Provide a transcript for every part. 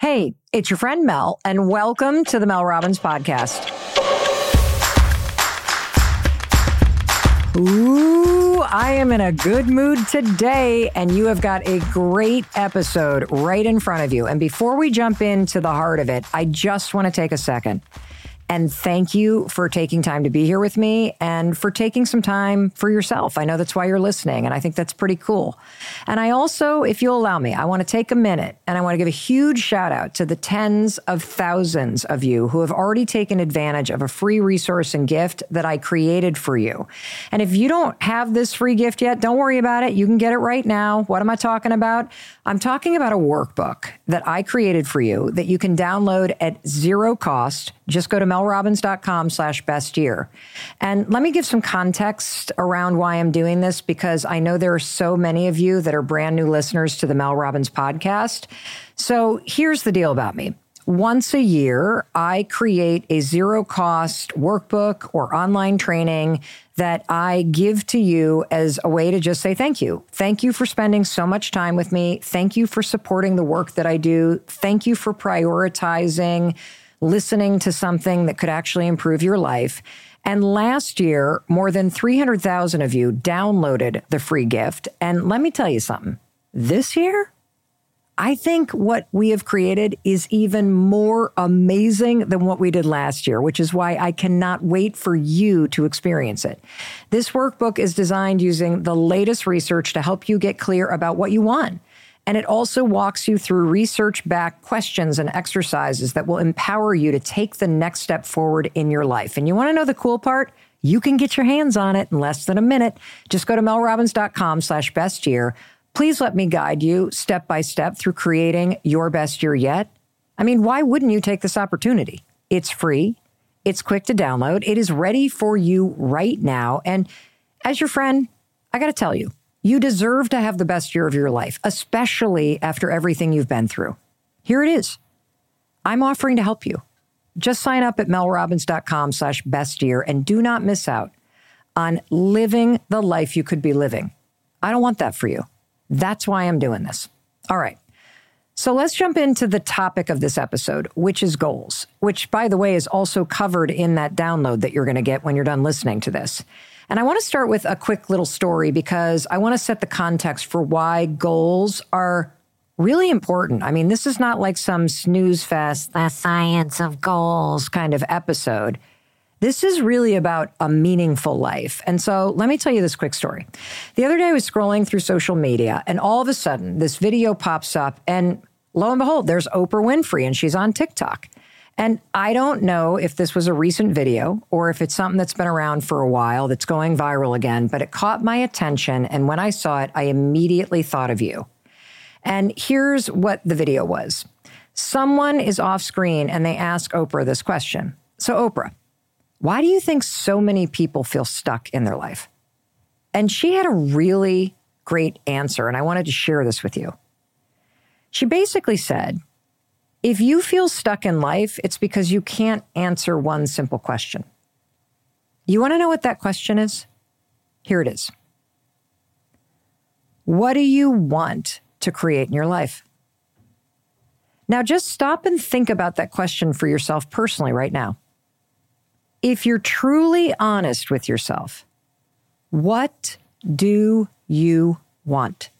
Hey, it's your friend Mel, and welcome to the Mel Robbins Podcast. Ooh, I am in a good mood today, and you have got a great episode right in front of you. And before we jump into the heart of it, I just want to take a second and thank you for taking time to be here with me and for taking some time for yourself. I know that's why you're listening, and I think that's pretty cool. And I also, if you'll allow me, I want to take a minute and I want to give a huge shout out to the tens of thousands of you who have already taken advantage of a free resource and gift that I created for you. And if you don't have this free gift yet, don't worry about it. You can get it right now. What am I talking about? I'm talking about a workbook that I created for you that you can download at zero cost. Just go to melrobbins.com/bestyear. And let me give some context around why I'm doing this, because I know there are so many of you that are brand new listeners to the Mel Robbins podcast. So here's the deal about me. Once a year, I create a zero cost workbook or online training that I give to you as a way to just say thank you. Thank you for spending so much time with me. Thank you for supporting the work that I do. Thank you for prioritizing listening to something that could actually improve your life. And last year, more than 300,000 of you downloaded the free gift. And let me tell you something. This year, I think what we have created is even more amazing than what we did last year, which is why I cannot wait for you to experience it. This workbook is designed using the latest research to help you get clear about what you want. And it also walks you through research-backed questions and exercises that will empower you to take the next step forward in your life. And you want to know the cool part? You can get your hands on it in less than a minute. Just go to melrobbins.com/bestyear. Please let me guide you step by step through creating your best year yet. I mean, why wouldn't you take this opportunity? It's free. It's quick to download. It is ready for you right now. And as your friend, I got to tell you, you deserve to have the best year of your life, especially after everything you've been through. Here it is. I'm offering to help you. Just sign up at melrobbins.com/bestyear and do not miss out on living the life you could be living. I don't want that for you. That's why I'm doing this. All right. So let's jump into the topic of this episode, which is goals, which, by the way, is also covered in that download that you're going to get when you're done listening to this. And I want to start with a quick little story because I want to set the context for why goals are really important. I mean, this is not like some snooze fest, the science of goals kind of episode. This is really about a meaningful life. And so let me tell you this quick story. The other day I was scrolling through social media and all of a sudden this video pops up and lo and behold, there's Oprah Winfrey and she's on TikTok. And I don't know if this was a recent video or if it's something that's been around for a while that's going viral again, but it caught my attention. And when I saw it, I immediately thought of you. And here's what the video was. Someone is off screen and they ask Oprah this question. So Oprah, why do you think so many people feel stuck in their life? And she had a really great answer, and I wanted to share this with you. She basically said, if you feel stuck in life, it's because you can't answer one simple question. You want to know what that question is? Here it is. What do you want to create in your life? Now, just stop and think about that question for yourself personally right now. If you're truly honest with yourself, what do you want?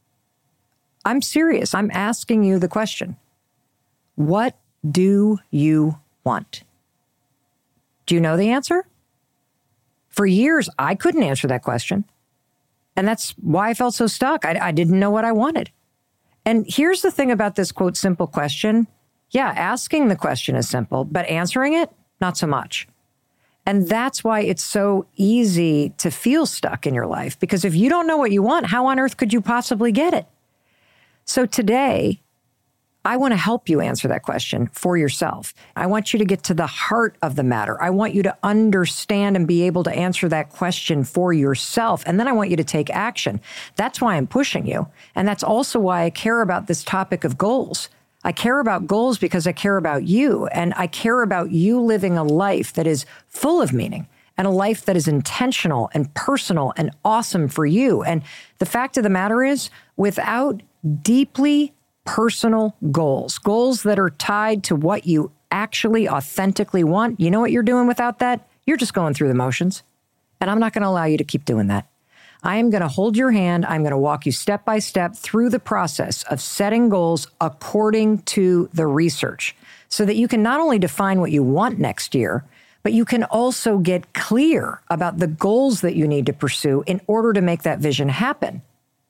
I'm serious. I'm asking you the question. What do you want? Do you know the answer? For years, I couldn't answer that question. And that's why I felt so stuck. I didn't know what I wanted. And here's the thing about this, quote, simple question. Yeah, asking the question is simple, but answering it, not so much. And that's why it's so easy to feel stuck in your life, because if you don't know what you want, how on earth could you possibly get it? So today, I want to help you answer that question for yourself. I want you to get to the heart of the matter. I want you to understand and be able to answer that question for yourself. And then I want you to take action. That's why I'm pushing you. And that's also why I care about this topic of goals. I care about goals because I care about you, and I care about you living a life that is full of meaning and a life that is intentional and personal and awesome for you. And the fact of the matter is, without deeply personal goals, goals that are tied to what you actually authentically want. You know what you're doing without that? You're just going through the motions. And I'm not going to allow you to keep doing that. I am going to hold your hand. I'm going to walk you step by step through the process of setting goals according to the research so that you can not only define what you want next year, but you can also get clear about the goals that you need to pursue in order to make that vision happen.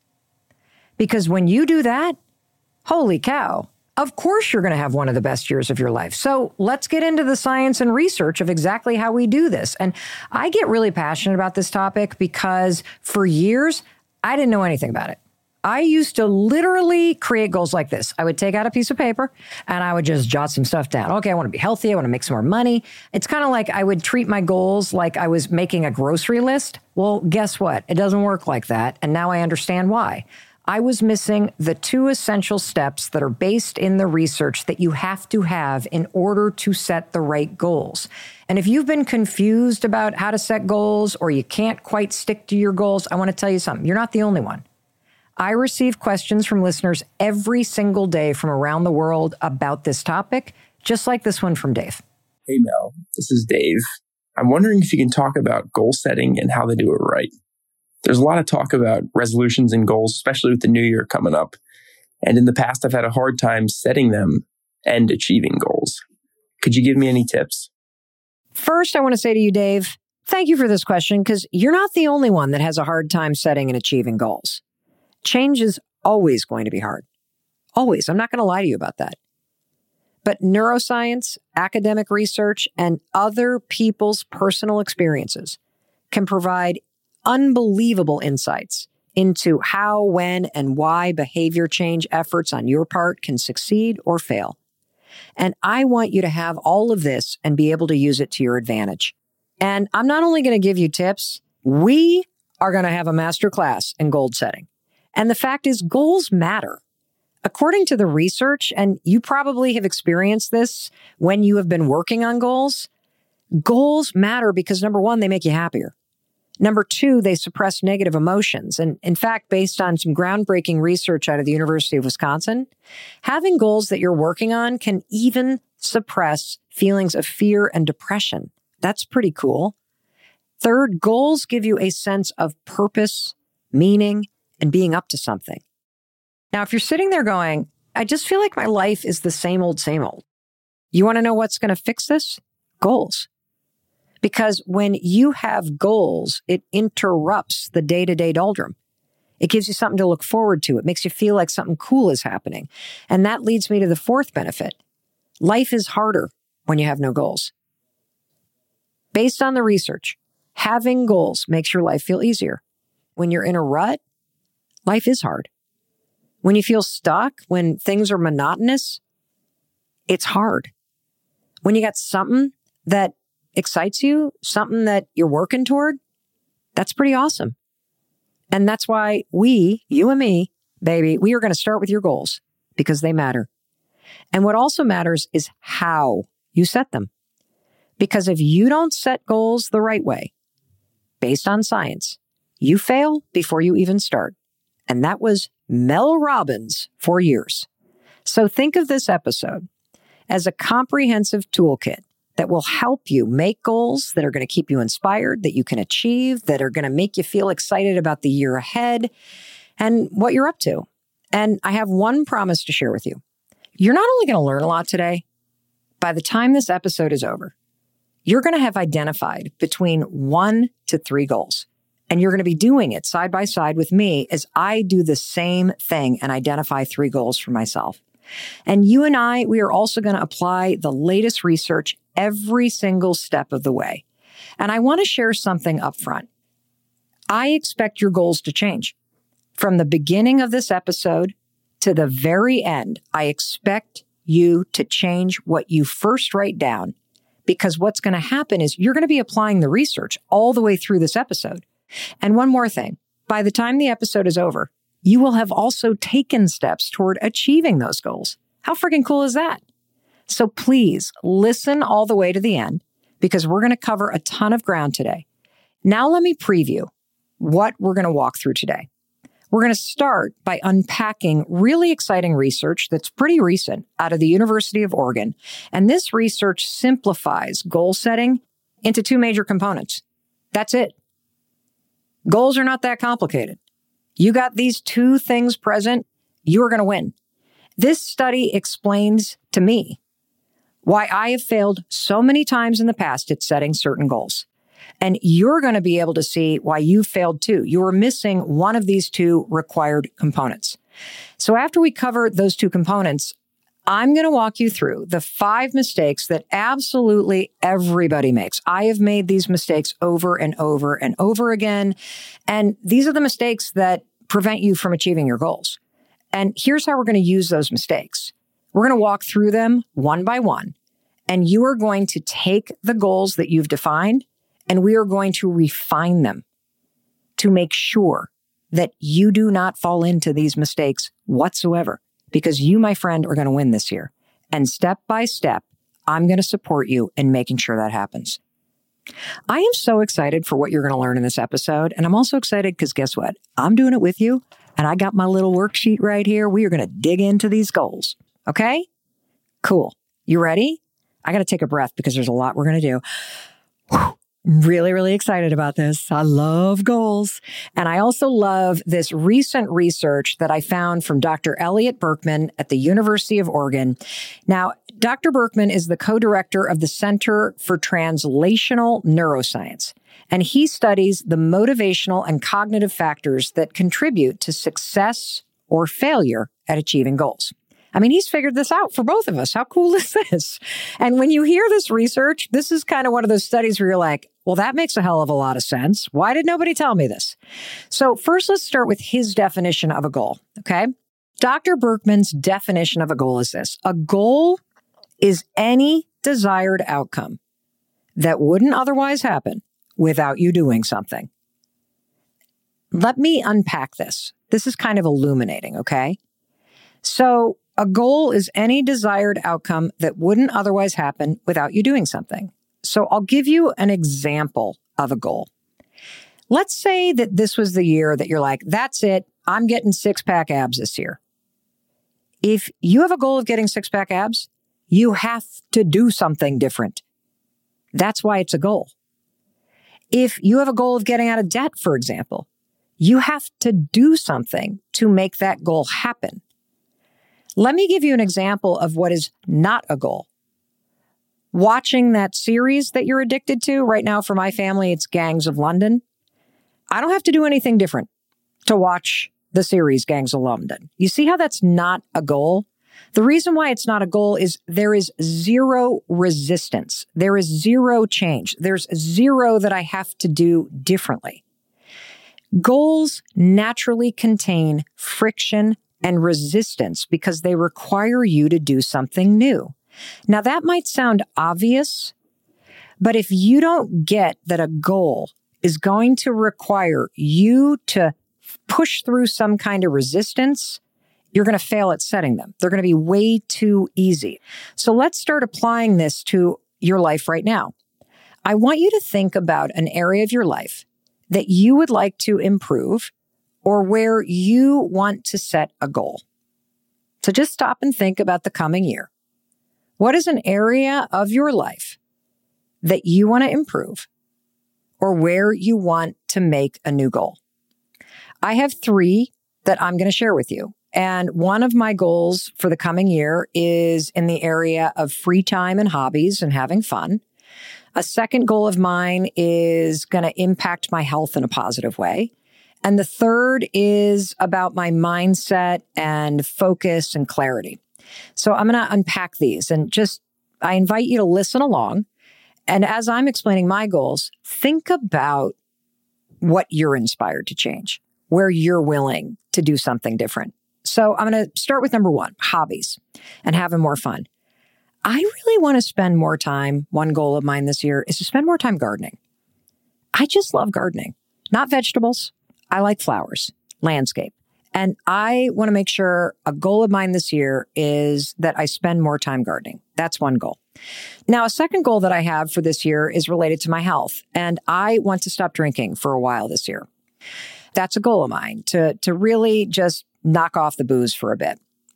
Because when you do that, holy cow, of course you're going to have one of the best years of your life. So let's get into the science and research of exactly how we do this. And I get really passionate about this topic because for years, I didn't know anything about it. I used to literally create goals like this. I would take out a piece of paper and I would just jot some stuff down. Okay, I want to be healthy. I want to make some more money. It's kind of like I would treat my goals like I was making a grocery list. Well, guess what? It doesn't work like that. And now I understand why. I was missing the two essential steps that are based in the research that you have to have in order to set the right goals. And if you've been confused about how to set goals or you can't quite stick to your goals, I want to tell you something. You're not the only one. I receive questions from listeners every single day from around the world about this topic, just like this one from Dave. Hey, Mel, this is Dave. I'm wondering if you can talk about goal setting and how to do it right. There's a lot of talk about resolutions and goals, especially with the new year coming up. And in the past, I've had a hard time setting them and achieving goals. Could you give me any tips? First, I want to say to you, Dave, thank you for this question because you're not the only one that has a hard time setting and achieving goals. Change is always going to be hard. Always. I'm not going to lie to you about that. But neuroscience, academic research, and other people's personal experiences can provide unbelievable insights into how, when, and why behavior change efforts on your part can succeed or fail. And I want you to have all of this and be able to use it to your advantage. And I'm not only going to give you tips, we are going to have a masterclass in goal setting. And the fact is, goals matter. According to the research, and you probably have experienced this when you have been working on goals, goals matter because number one, they make you happier. Number two, they suppress negative emotions. And in fact, based on some groundbreaking research out of the University of Wisconsin, having goals that you're working on can even suppress feelings of fear and depression. That's pretty cool. Third, goals give you a sense of purpose, meaning, and being up to something. Now, if you're sitting there going, I just feel like my life is the same old, same old. You want to know what's going to fix this? Goals. Because when you have goals, it interrupts the day-to-day doldrum. It gives you something to look forward to. It makes you feel like something cool is happening. And that leads me to the fourth benefit. Life is harder when you have no goals. Based on the research, having goals makes your life feel easier. When you're in a rut, life is hard. When you feel stuck, when things are monotonous, it's hard. When you got something that excites you, something that you're working toward, that's pretty awesome. And that's why we, you and me, baby, we are going to start with your goals because they matter. And what also matters is how you set them. Because if you don't set goals the right way, based on science, you fail before you even start. And that was Mel Robbins for years. So think of this episode as a comprehensive toolkit that will help you make goals that are going to keep you inspired, that you can achieve, that are going to make you feel excited about the year ahead and what you're up to. And I have one promise to share with you. You're not only going to learn a lot today, by the time this episode is over, you're going to have identified between 1 to 3 goals. And you're going to be doing it side by side with me as I do the same thing and identify 3 goals for myself. And you and I, we are also going to apply the latest research every single step of the way. And I want to share something up front. I expect your goals to change. From the beginning of this episode to the very end, I expect you to change what you first write down, because what's going to happen is you're going to be applying the research all the way through this episode. And one more thing, by the time the episode is over, you will have also taken steps toward achieving those goals. How freaking cool is that? So please listen all the way to the end because we're going to cover a ton of ground today. Now let me preview what we're going to walk through today. We're going to start by unpacking really exciting research that's pretty recent out of the University of Oregon. And this research simplifies goal setting into two major components. That's it. Goals are not that complicated. You got these two things present, you are going to win. This study explains to me why I have failed so many times in the past at setting certain goals. And you're going to be able to see why you failed too. You were missing one of these two required components. So after we cover those two components, I'm going to walk you through the 5 mistakes that absolutely everybody makes. I have made these mistakes over and over and over again. And these are the mistakes that prevent you from achieving your goals. And here's how we're going to use those mistakes. We're going to walk through them one by one. And you are going to take the goals that you've defined, and we are going to refine them to make sure that you do not fall into these mistakes whatsoever, because you, my friend, are going to win this year. And step by step, I'm going to support you in making sure that happens. I am so excited for what you're going to learn in this episode. And I'm also excited because guess what? I'm doing it with you. And I got my little worksheet right here. We are going to dig into these goals. Okay? Cool. You ready? I got to take a breath because there's a lot we're going to do. Whew. Really, really excited about this. I love goals. And I also love this recent research that I found from Dr. Elliot Berkman at the University of Oregon. Now, Dr. Berkman is the co-director of the Center for Translational Neuroscience, and he studies the motivational and cognitive factors that contribute to success or failure at achieving goals. I mean, he's figured this out for both of us. How cool is this? And when you hear this research, this is kind of one of those studies where you're like, well, that makes a hell of a lot of sense. Why did nobody tell me this? So first, let's start with his definition of a goal, okay? Dr. Berkman's definition of a goal is this. A goal is any desired outcome that wouldn't otherwise happen without you doing something. Let me unpack this. This is kind of illuminating, okay? So a goal is any desired outcome that wouldn't otherwise happen without you doing something. So I'll give you an example of a goal. Let's say that this was the year that you're like, that's it. I'm getting 6-pack abs this year. If you have a goal of getting 6-pack abs, you have to do something different. That's why it's a goal. If you have a goal of getting out of debt, for example, you have to do something to make that goal happen. Let me give you an example of what is not a goal. Watching that series that you're addicted to right now for my family, it's Gangs of London. I don't have to do anything different to watch the series Gangs of London. You see how that's not a goal? The reason why it's not a goal is there is zero resistance. There is zero change. There's zero that I have to do differently. Goals naturally contain friction and resistance because they require you to do something new. Now, that might sound obvious, but if you don't get that a goal is going to require you to push through some kind of resistance, you're going to fail at setting them. They're going to be way too easy. So let's start applying this to your life right now. I want you to think about an area of your life that you would like to improve or where you want to set a goal. So just stop and think about the coming year. What is an area of your life that you want to improve or where you want to make a new goal? I have 3 that I'm going to share with you. And one of my goals for the coming year is in the area of free time and hobbies and having fun. A second goal of mine is going to impact my health in a positive way. And the third is about my mindset and focus and clarity. So I'm going to unpack these and I invite you to listen along. And as I'm explaining my goals, think about what you're inspired to change, where you're willing to do something different. So I'm going to start with number 1, hobbies and having more fun. I really want to spend more time. One goal of mine this year is to spend more time gardening. I just love gardening, not vegetables. I like flowers, landscape. And I want to make sure a goal of mine this year is that I spend more time gardening. That's one goal. Now, a second goal that I have for this year is related to my health. And I want to stop drinking for a while this year. That's a goal of mine, to really just knock off the booze for a bit.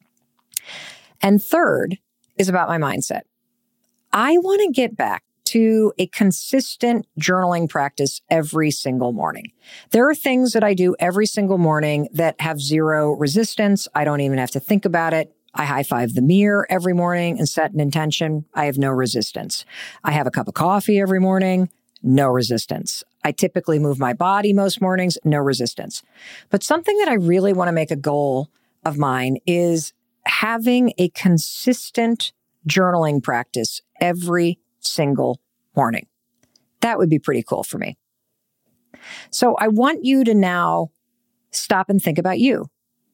And third is about my mindset. I want to get back to a consistent journaling practice every single morning. There are things that I do every single morning that have zero resistance. I don't even have to think about it. I high five the mirror every morning and set an intention. I have no resistance. I have a cup of coffee every morning. No resistance. I typically move my body most mornings. No resistance. But something that I really want to make a goal of mine is having a consistent journaling practice every single morning. That would be pretty cool for me. So I want you to now stop and think about you.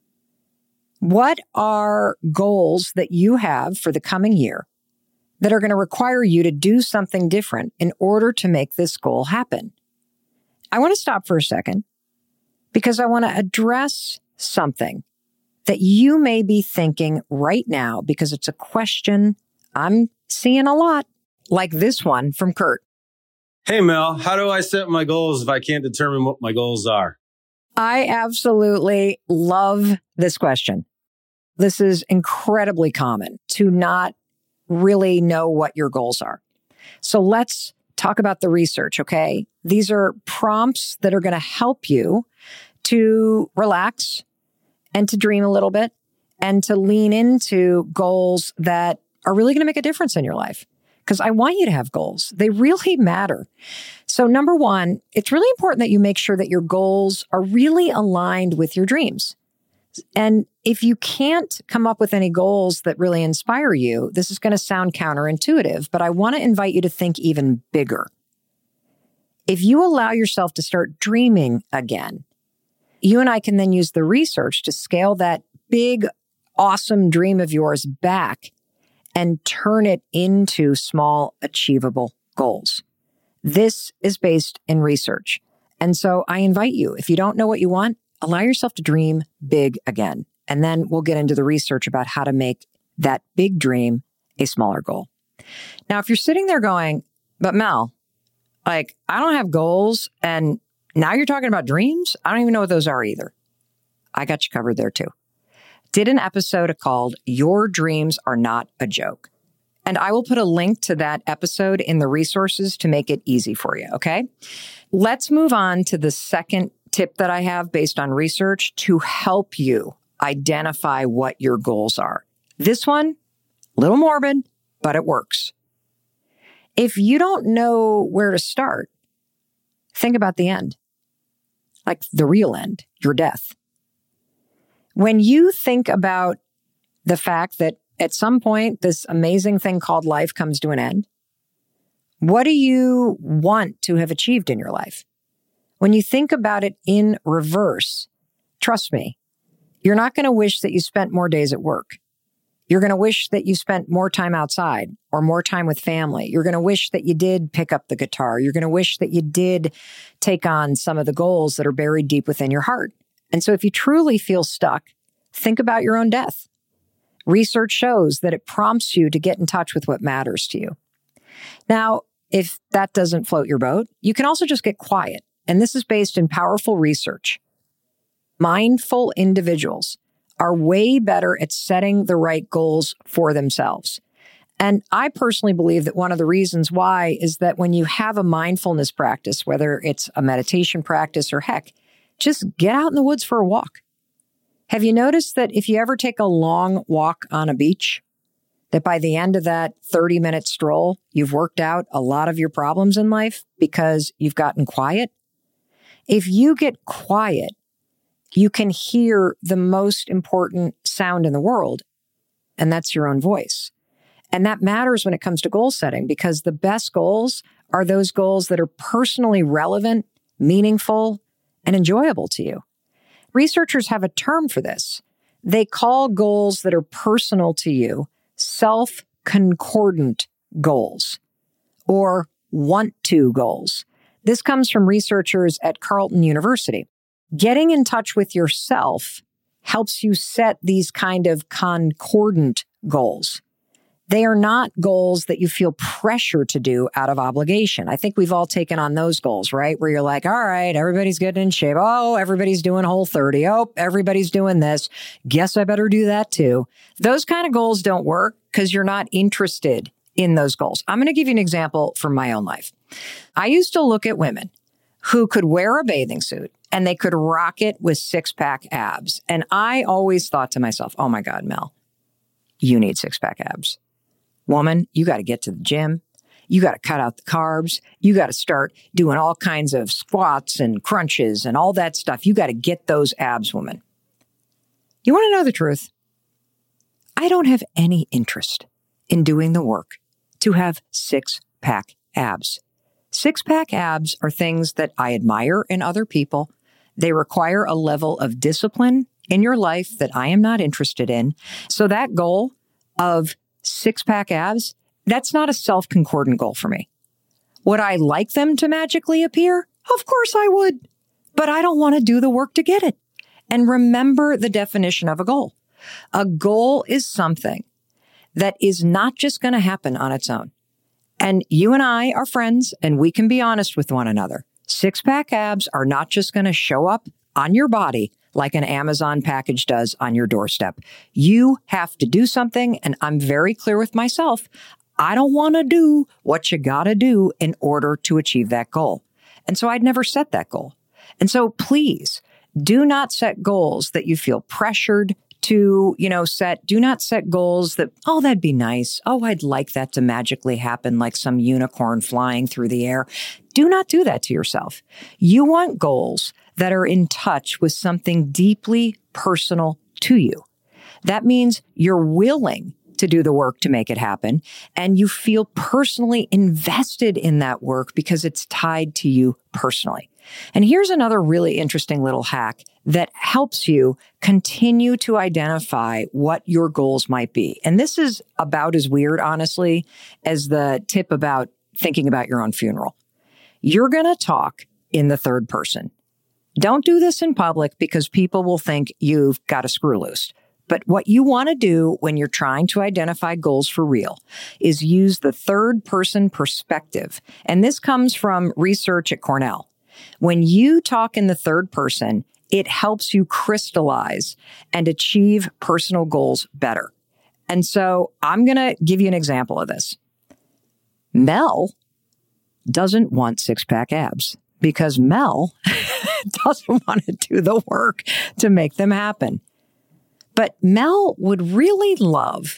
What are goals that you have for the coming year that are going to require you to do something different in order to make this goal happen? I want to stop for a second because I want to address something that you may be thinking right now, because it's a question I'm seeing a lot, like this one from Kurt. Hey, Mel, how do I set my goals if I can't determine what my goals are? I absolutely love this question. This is incredibly common, to not really know what your goals are. So let's talk about the research, okay? These are prompts that are going to help you to relax and to dream a little bit and to lean into goals that are really going to make a difference in your life. Because I want you to have goals. They really matter. So number one, it's really important that you make sure that your goals are really aligned with your dreams. And if you can't come up with any goals that really inspire you, this is going to sound counterintuitive, but I want to invite you to think even bigger. If you allow yourself to start dreaming again, you and I can then use the research to scale that big, awesome dream of yours back and turn it into small, achievable goals. This is based in research. And so I invite you, if you don't know what you want, allow yourself to dream big again. And then we'll get into the research about how to make that big dream a smaller goal. Now, if you're sitting there going, but Mel, I don't have goals, and now you're talking about dreams? I don't even know what those are either. I got you covered there too. Did an episode called Your Dreams Are Not a Joke. And I will put a link to that episode in the resources to make it easy for you, okay? Let's move on to the second tip that I have based on research to help you identify what your goals are. This one, a little morbid, but it works. If you don't know where to start, think about the end, like the real end, your death. When you think about the fact that at some point this amazing thing called life comes to an end, what do you want to have achieved in your life? When you think about it in reverse, trust me, you're not going to wish that you spent more days at work. You're going to wish that you spent more time outside or more time with family. You're going to wish that you did pick up the guitar. You're going to wish that you did take on some of the goals that are buried deep within your heart. And so if you truly feel stuck, think about your own death. Research shows that it prompts you to get in touch with what matters to you. Now, if that doesn't float your boat, you can also just get quiet. And this is based in powerful research. Mindful individuals are way better at setting the right goals for themselves. And I personally believe that one of the reasons why is that when you have a mindfulness practice, whether it's a meditation practice or heck, just get out in the woods for a walk. Have you noticed that if you ever take a long walk on a beach, that by the end of that 30-minute stroll, you've worked out a lot of your problems in life because you've gotten quiet? If you get quiet, you can hear the most important sound in the world, and that's your own voice. And that matters when it comes to goal setting, because the best goals are those goals that are personally relevant, meaningful, and enjoyable to you. Researchers have a term for this. They call goals that are personal to you self-concordant goals, or want-to goals. This comes from researchers at Carleton University. Getting in touch with yourself helps you set these kind of concordant goals. They are not goals that you feel pressure to do out of obligation. I think we've all taken on those goals, right? Where you're like, all right, everybody's getting in shape. Oh, everybody's doing Whole30. Oh, everybody's doing this. Guess I better do that too. Those kind of goals don't work because you're not interested in those goals. I'm going to give you an example from my own life. I used to look at women who could wear a bathing suit and they could rock it with six-pack abs. And I always thought to myself, oh my God, Mel, you need six-pack abs. Woman, you got to get to the gym. You got to cut out the carbs. You got to start doing all kinds of squats and crunches and all that stuff. You got to get those abs, woman. You want to know the truth? I don't have any interest in doing the work to have six-pack abs. Six-pack abs are things that I admire in other people. They require a level of discipline in your life that I am not interested in. So that goal of six-pack abs, that's not a self-concordant goal for me. Would I like them to magically appear? Of course I would. But I don't want to do the work to get it. And remember the definition of a goal. A goal is something that is not just going to happen on its own. And you and I are friends, and we can be honest with one another. Six-pack abs are not just going to show up on your body like an Amazon package does on your doorstep. You have to do something, and I'm very clear with myself. I don't want to do what you got to do in order to achieve that goal. And so I'd never set that goal. And so please do not set goals that you feel pressured to, set. Do not set goals that, oh, that'd be nice. Oh, I'd like that to magically happen like some unicorn flying through the air. Do not do that to yourself. You want goals that are in touch with something deeply personal to you. That means you're willing to do the work to make it happen, and you feel personally invested in that work because it's tied to you personally. And here's another really interesting little hack that helps you continue to identify what your goals might be. And this is about as weird, honestly, as the tip about thinking about your own funeral. You're going to talk in the third person. Don't do this in public because people will think you've got a screw loose. But what you want to do when you're trying to identify goals for real is use the third person perspective. And this comes from research at Cornell. When you talk in the third person, it helps you crystallize and achieve personal goals better. And so I'm going to give you an example of this. Mel doesn't want six-pack abs because Mel doesn't want to do the work to make them happen. But Mel would really love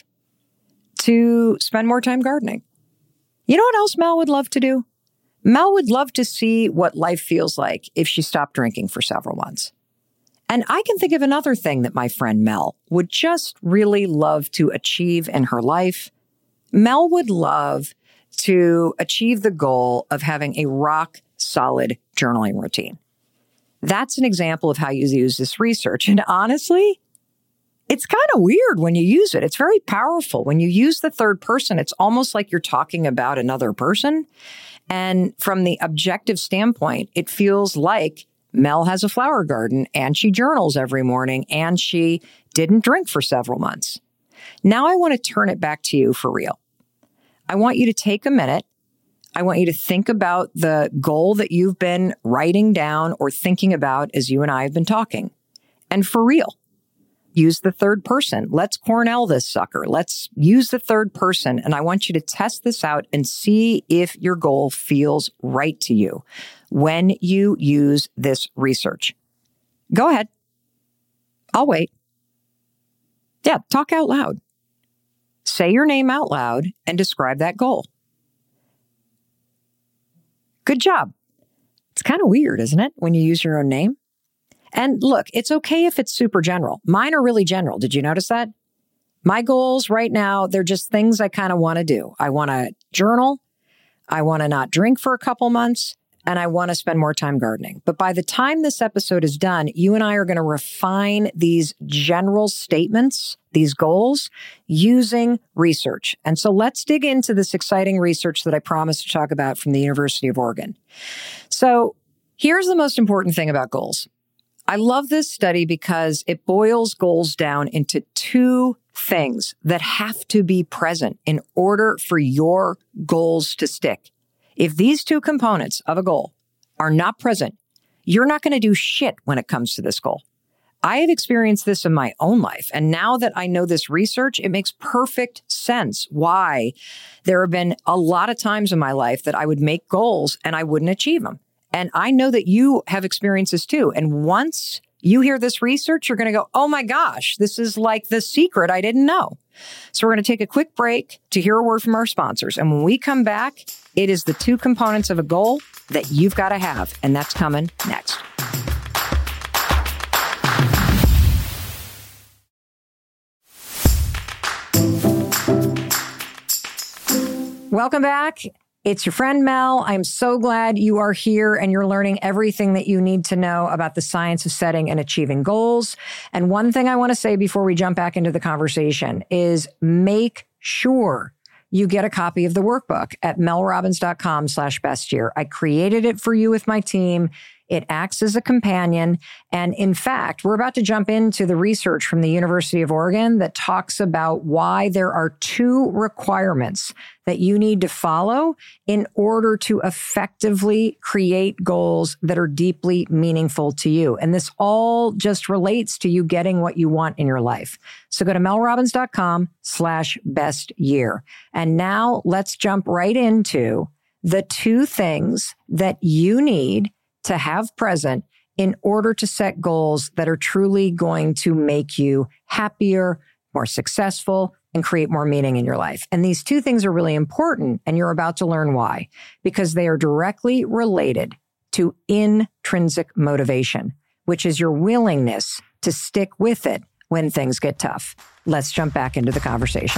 to spend more time gardening. You know what else Mel would love to do? Mel would love to see what life feels like if she stopped drinking for several months. And I can think of another thing that my friend Mel would just really love to achieve in her life. Mel would love to achieve the goal of having a rock-solid journaling routine. That's an example of how you use this research. And honestly, it's kind of weird when you use it. It's very powerful. When you use the third person, it's almost like you're talking about another person. And from the objective standpoint, it feels like Mel has a flower garden and she journals every morning and she didn't drink for several months. Now I want to turn it back to you for real. I want you to take a minute. I want you to think about the goal that you've been writing down or thinking about as you and I have been talking. And for real, use the third person. Let's Cornell this sucker. Let's use the third person. And I want you to test this out and see if your goal feels right to you when you use this research. Go ahead. I'll wait. Yeah, talk out loud. Say your name out loud and describe that goal. Good job. It's kind of weird, isn't it, when you use your own name? And look, it's okay if it's super general. Mine are really general. Did you notice that? My goals right now, they're just things I kind of want to do. I want to journal. I want to not drink for a couple months. And I want to spend more time gardening. But by the time this episode is done, you and I are going to refine these general statements, these goals, using research. And so let's dig into this exciting research that I promised to talk about from the University of Oregon. So here's the most important thing about goals. I love this study because it boils goals down into two things that have to be present in order for your goals to stick. If these two components of a goal are not present, you're not going to do shit when it comes to this goal. I have experienced this in my own life. And now that I know this research, it makes perfect sense why there have been a lot of times in my life that I would make goals and I wouldn't achieve them. And I know that you have experienced this too. And once you hear this research, you're going to go, oh my gosh, this is like the secret I didn't know. So we're going to take a quick break to hear a word from our sponsors. And when we come back, it is the two components of a goal that you've got to have. And that's coming next. Welcome back. It's your friend Mel. I'm so glad you are here and you're learning everything that you need to know about the science of setting and achieving goals. And one thing I want to say before we jump back into the conversation is make sure you get a copy of the workbook at melrobbins.com/bestyear. I created it for you with my team. It acts as a companion. And in fact, we're about to jump into the research from the University of Oregon that talks about why there are 2 requirements that you need to follow in order to effectively create goals that are deeply meaningful to you. And this all just relates to you getting what you want in your life. So go to melrobbins.com/bestyear. And now let's jump right into the 2 things that you need to have present in order to set goals that are truly going to make you happier, more successful, and create more meaning in your life. And these 2 things are really important, and you're about to learn why, because they are directly related to intrinsic motivation, which is your willingness to stick with it when things get tough. Let's jump back into the conversation.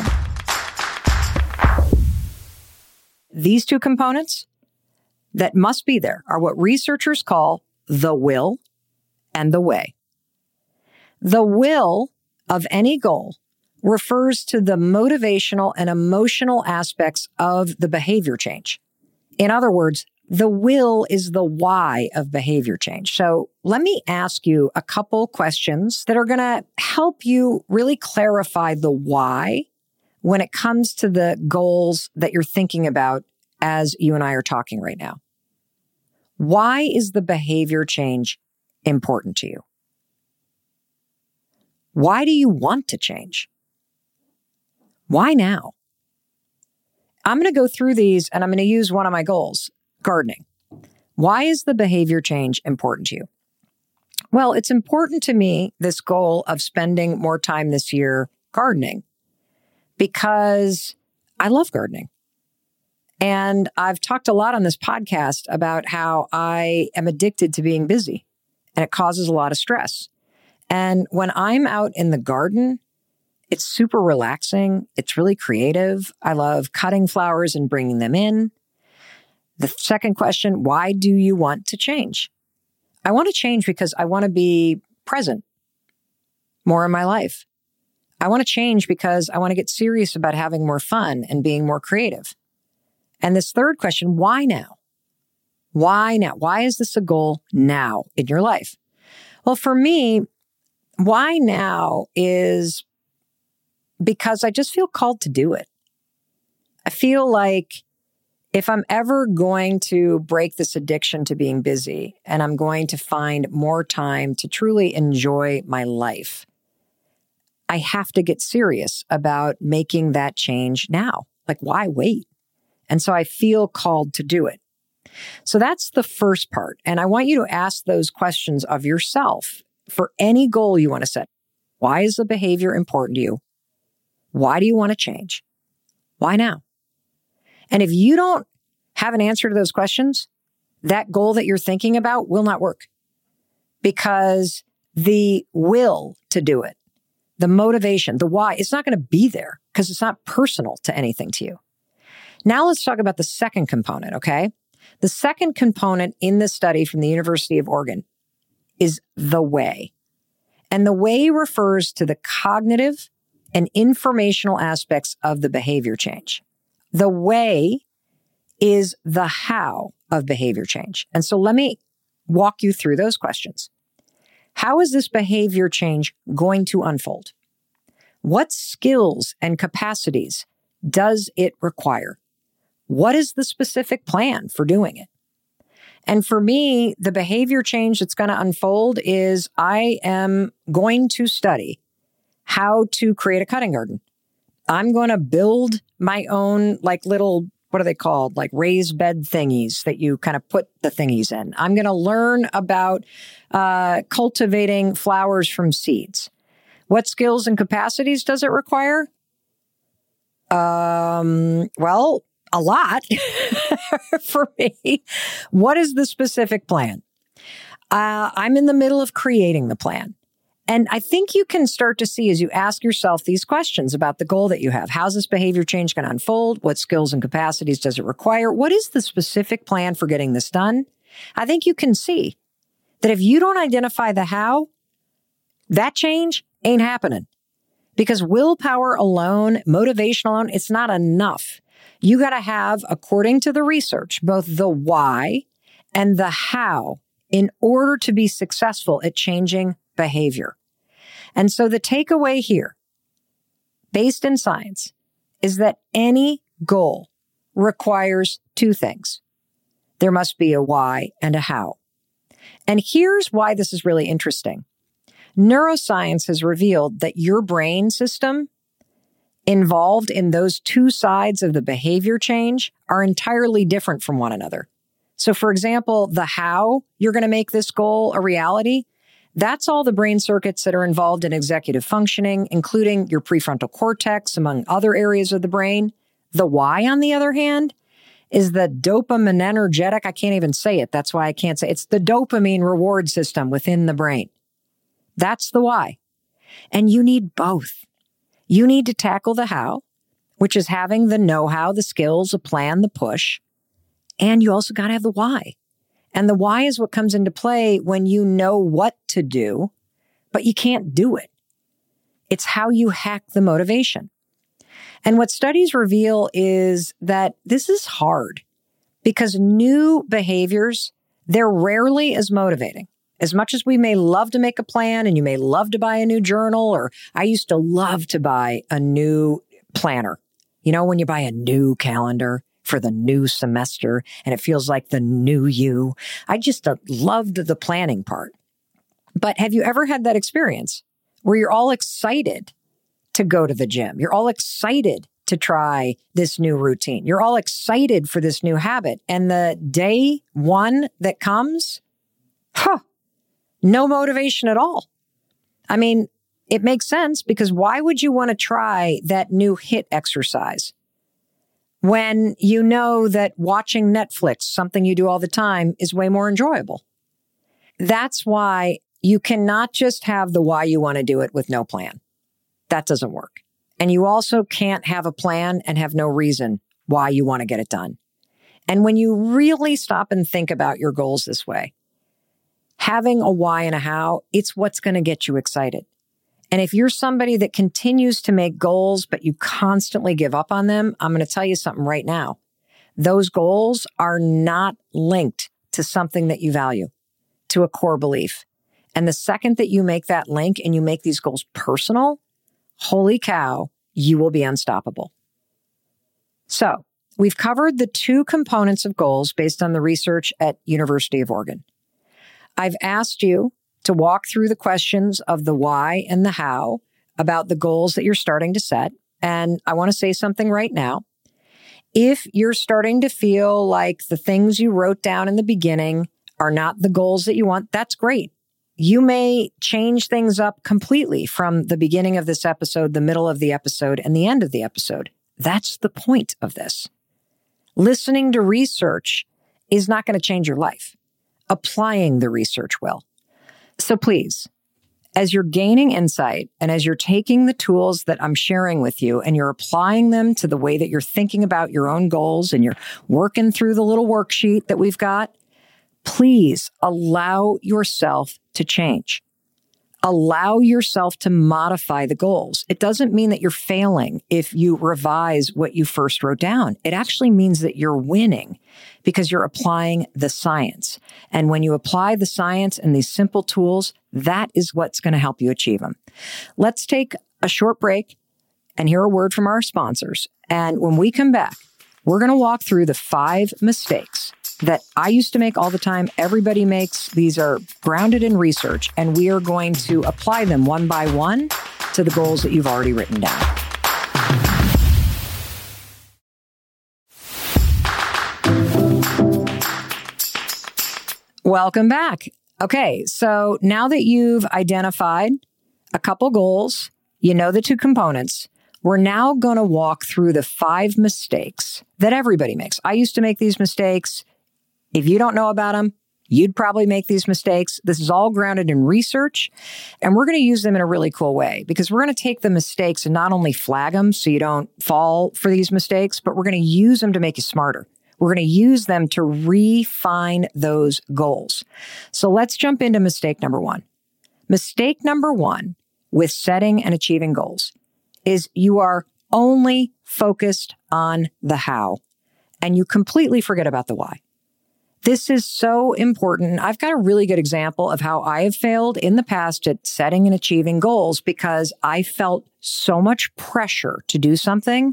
These 2 components that must be there are what researchers call the will and the way. The will of any goal refers to the motivational and emotional aspects of the behavior change. In other words, the will is the why of behavior change. So let me ask you a couple questions that are going to help you really clarify the why when it comes to the goals that you're thinking about as you and I are talking right now. Why is the behavior change important to you? Why do you want to change? Why now? I'm going to go through these and I'm going to use one of my goals, gardening. Why is the behavior change important to you? Well, it's important to me, this goal of spending more time this year gardening, because I love gardening. And I've talked a lot on this podcast about how I am addicted to being busy and it causes a lot of stress. And when I'm out in the garden, it's super relaxing. It's really creative. I love cutting flowers and bringing them in. The second question, why do you want to change? I want to change because I want to be present more in my life. I want to change because I want to get serious about having more fun and being more creative. And this third question, why now? Why now? Why is this a goal now in your life? Well, for me, why now is because I just feel called to do it. I feel like if I'm ever going to break this addiction to being busy and I'm going to find more time to truly enjoy my life, I have to get serious about making that change now. Like, why wait? And so I feel called to do it. So that's the first part. And I want you to ask those questions of yourself for any goal you want to set. Why is the behavior important to you? Why do you want to change? Why now? And if you don't have an answer to those questions, that goal that you're thinking about will not work, because the will to do it, the motivation, the why, it's not going to be there because it's not personal to anything to you. Now let's talk about the second component, okay? The second component in this study from the University of Oregon is the way. And the way refers to the cognitive and informational aspects of the behavior change. The way is the how of behavior change. And so let me walk you through those questions. How is this behavior change going to unfold? What skills and capacities does it require? What is the specific plan for doing it? And for me, the behavior change that's going to unfold is I am going to study how to create a cutting garden. I'm going to build my own little, what are they called? Like raised bed thingies that you kind of put the thingies in. I'm going to learn about cultivating flowers from seeds. What skills and capacities does it require? Well, a lot for me. What is the specific plan? I'm in the middle of creating the plan. And I think you can start to see as you ask yourself these questions about the goal that you have. How's this behavior change going to unfold? What skills and capacities does it require? What is the specific plan for getting this done? I think you can see that if you don't identify the how, that change ain't happening. Because willpower alone, motivation alone, it's not enough. You got to have, according to the research, both the why and the how in order to be successful at changing behavior. And so the takeaway here, based in science, is that any goal requires two things. There must be a why and a how. And here's why this is really interesting. Neuroscience has revealed that your brain system involved in those two sides of the behavior change are entirely different from one another. So, for example, the how you're going to make this goal a reality, that's all the brain circuits that are involved in executive functioning, including your prefrontal cortex, among other areas of the brain. The why, on the other hand, is the dopaminergic, I can't even say it, that's why I can't say it. It's the dopamine reward system within the brain. That's the why. And you need both. You need to tackle the how, which is having the know-how, the skills, the plan, the push. And you also got to have the why. And the why is what comes into play when you know what to do, but you can't do it. It's how you hack the motivation. And what studies reveal is that this is hard because new behaviors, they're rarely as motivating. As much as we may love to make a plan and you may love to buy a new journal, or I used to love to buy a new planner. You know, when you buy a new calendar for the new semester and it feels like the new you. I just loved the planning part. But have you ever had that experience where you're all excited to go to the gym? You're all excited to try this new routine. You're all excited for this new habit. And the day one that comes, no motivation at all. I mean, it makes sense because why would you want to try that new HIIT exercise when you know that watching Netflix, something you do all the time, is way more enjoyable? That's why you cannot just have the why you want to do it with no plan. That doesn't work. And you also can't have a plan and have no reason why you want to get it done. And when you really stop and think about your goals this way, having a why and a how, it's what's going to get you excited. And if you're somebody that continues to make goals, but you constantly give up on them, I'm going to tell you something right now. Those goals are not linked to something that you value, to a core belief. And the second that you make that link and you make these goals personal, holy cow, you will be unstoppable. So we've covered the two components of goals based on the research at University of Oregon. I've asked you to walk through the questions of the why and the how about the goals that you're starting to set. And I want to say something right now. If you're starting to feel like the things you wrote down in the beginning are not the goals that you want, that's great. You may change things up completely from the beginning of this episode, the middle of the episode, and the end of the episode. That's the point of this. Listening to research is not going to change your life. Applying the research will. So please, as you're gaining insight and as you're taking the tools that I'm sharing with you and you're applying them to the way that you're thinking about your own goals and you're working through the little worksheet that we've got, please allow yourself to change. Allow yourself to modify the goals. It doesn't mean that you're failing if you revise what you first wrote down. It actually means that you're winning because you're applying the science. And when you apply the science and these simple tools, that is what's going to help you achieve them. Let's take a short break and hear a word from our sponsors. And when we come back, we're going to walk through the 5 mistakes that I used to make all the time. Everybody makes. These are grounded in research, and we are going to apply them one by one to the goals that you've already written down. Welcome back. Okay, so now that you've identified a couple goals, you know the 2 components, we're now going to walk through the 5 mistakes that everybody makes. I used to make these mistakes. If you don't know about them, you'd probably make these mistakes. This is all grounded in research, and we're going to use them in a really cool way because we're going to take the mistakes and not only flag them so you don't fall for these mistakes, but we're going to use them to make you smarter. We're going to use them to refine those goals. So let's jump into mistake number 1. Mistake number 1 with setting and achieving goals is you are only focused on the how, and you completely forget about the why. This is so important. I've got a really good example of how I have failed in the past at setting and achieving goals because I felt so much pressure to do something.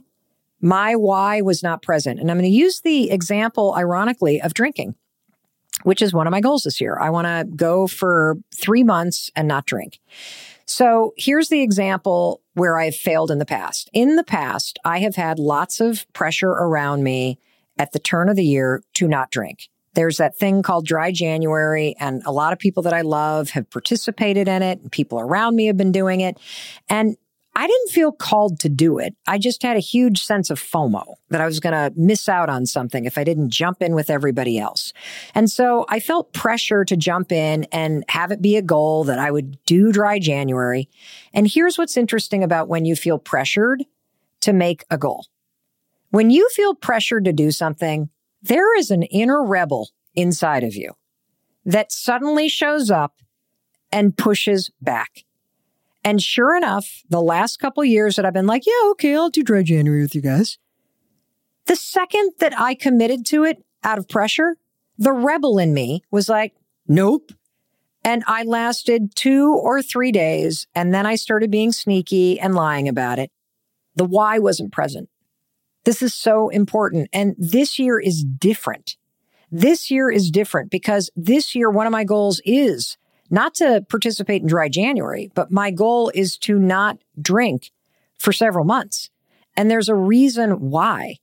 My why was not present. And I'm going to use the example, ironically, of drinking, which is one of my goals this year. I want to go for 3 months and not drink. So here's the example where I've failed in the past. In the past, I have had lots of pressure around me at the turn of the year to not drink. There's that thing called Dry January, and a lot of people that I love have participated in it, and people around me have been doing it. And I didn't feel called to do it. I just had a huge sense of FOMO that I was going to miss out on something if I didn't jump in with everybody else. And so I felt pressure to jump in and have it be a goal that I would do Dry January. And here's what's interesting about when you feel pressured to make a goal. When you feel pressured to do something, there is an inner rebel inside of you that suddenly shows up and pushes back. And sure enough, the last couple years that I've been like, yeah, okay, I'll do Dry January with you guys. The second that I committed to it out of pressure, the rebel in me was like, nope. And I lasted 2 or 3 days, and then I started being sneaky and lying about it. The why wasn't present. This is so important. And this year is different. This year is different because this year, one of my goals is not to participate in Dry January, but my goal is to not drink for several months. And there's a reason why.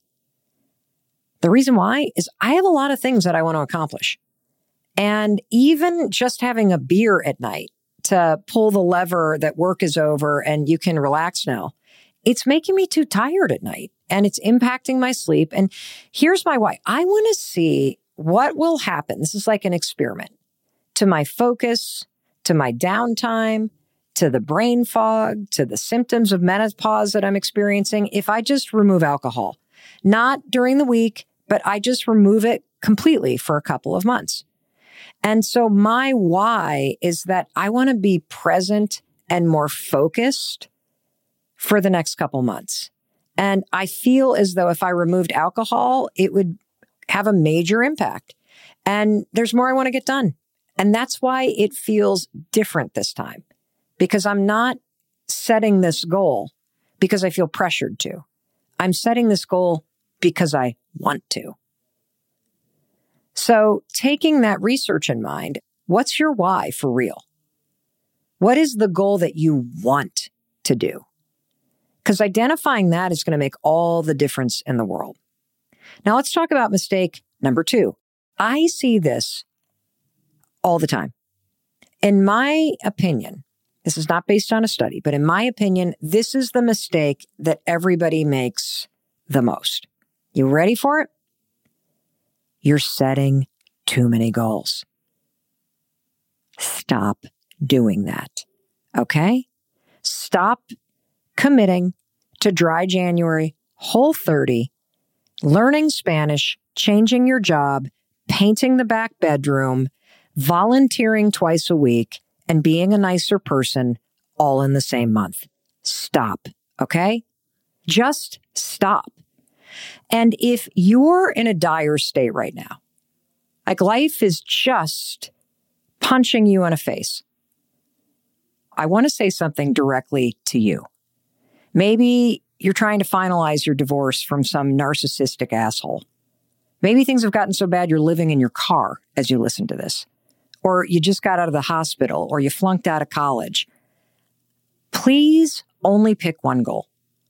The reason why is I have a lot of things that I want to accomplish. And even just having a beer at night to pull the lever that work is over and you can relax now, it's making me too tired at night and it's impacting my sleep. And here's my why. I want to see what will happen. This is like an experiment. To my focus, to my downtime, to the brain fog, to the symptoms of menopause that I'm experiencing, if I just remove alcohol, not during the week, but I just remove it completely for a couple of months. And so my why is that I want to be present and more focused for the next couple months. And I feel as though if I removed alcohol, it would have a major impact. And there's more I want to get done. And that's why it feels different this time, because I'm not setting this goal because I feel pressured to. I'm setting this goal because I want to. So taking that research in mind, what's your why for real? What is the goal that you want to do? Because identifying that is going to make all the difference in the world. Now let's talk about mistake number 2. I see this all the time. In my opinion, this is not based on a study, but in my opinion, this is the mistake that everybody makes the most. You ready for it? You're setting too many goals. Stop doing that. Okay? Stop committing to Dry January, Whole30, learning Spanish, changing your job, painting the back bedroom, volunteering twice a week, and being a nicer person all in the same month. Stop, okay? Just stop. And if you're in a dire state right now, like life is just punching you in the face, I want to say something directly to you. Maybe you're trying to finalize your divorce from some narcissistic asshole. Maybe things have gotten so bad you're living in your car as you listen to this. Or you just got out of the hospital, or you flunked out of college. Please only pick one goal.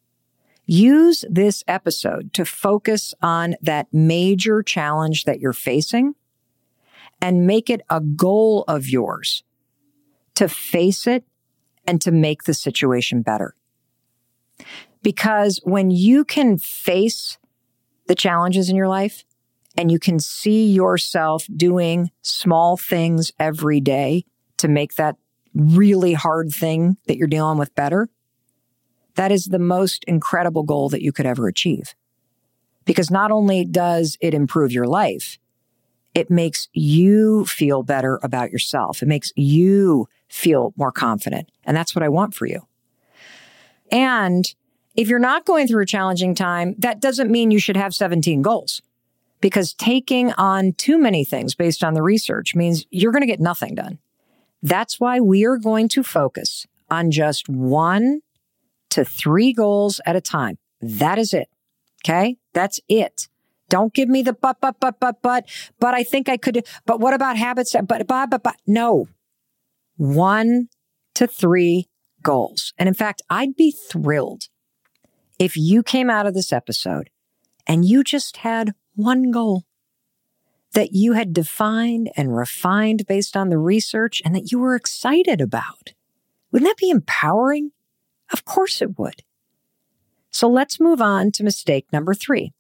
Use this episode to focus on that major challenge that you're facing and make it a goal of yours to face it and to make the situation better. Because when you can face the challenges in your life and you can see yourself doing small things every day to make that really hard thing that you're dealing with better, that is the most incredible goal that you could ever achieve. Because not only does it improve your life, it makes you feel better about yourself. It makes you feel more confident. And that's what I want for you. And if you're not going through a challenging time, that doesn't mean you should have 17 goals. Because taking on too many things based on the research means you're going to get nothing done. That's why we are going to focus on just 1 to 3 goals at a time. That is it. Okay? That's it. Don't give me the but I think I could, but what about habits? But. No. 1 to 3 goals. And in fact, I'd be thrilled if you came out of this episode and you just had one goal that you had defined and refined based on the research and that you were excited about. Wouldn't that be empowering? Of course it would. So let's move on to mistake number 3.